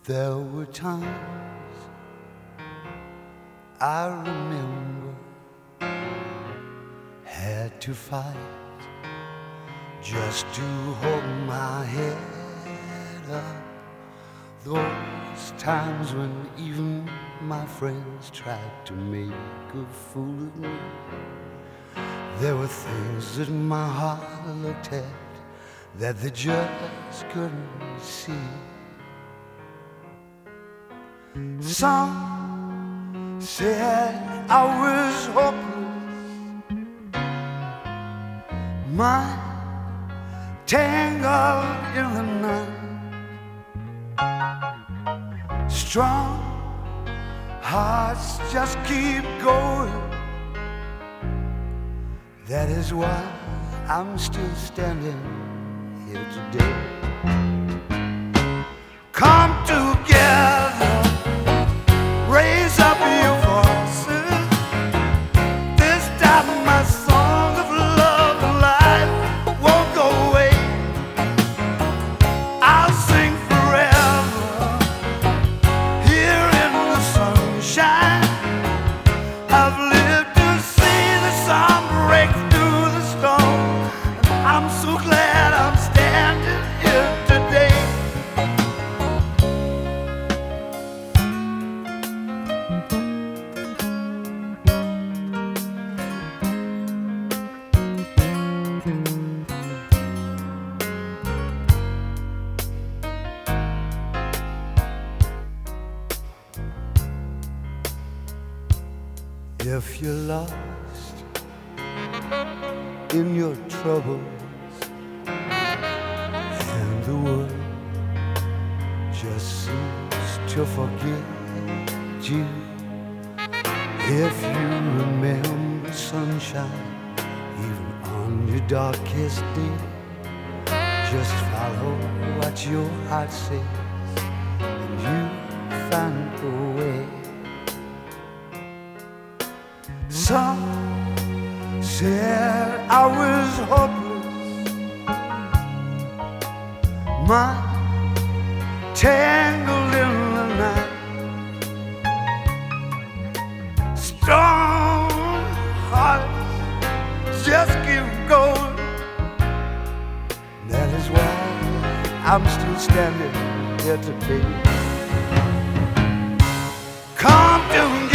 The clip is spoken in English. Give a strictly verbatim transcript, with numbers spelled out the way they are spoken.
There were times I remember had to fight just to hold my head up. Those times when even my friends tried to make a fool of me. There were things that my heart looked at that they just couldn't see. Some said I was hopeless, mine tangled in the night. Strong hearts just keep going. That is why I'm still standing here today. Come together, raise up your voices. This time my song of love and life won't go away. I'll sing forever here in the sunshine. I've lived to see the sun break through the storm, and I'm so glad I'm standing here today. If you're lost in your troubles and the world just seems to forget you, if you remember sunshine even on your darkest day, just follow what your heart says and you find a way. Some said I was hopeless, mine tangled in the night. Strong hearts just keep going. That is why I'm still standing here today. Come to me.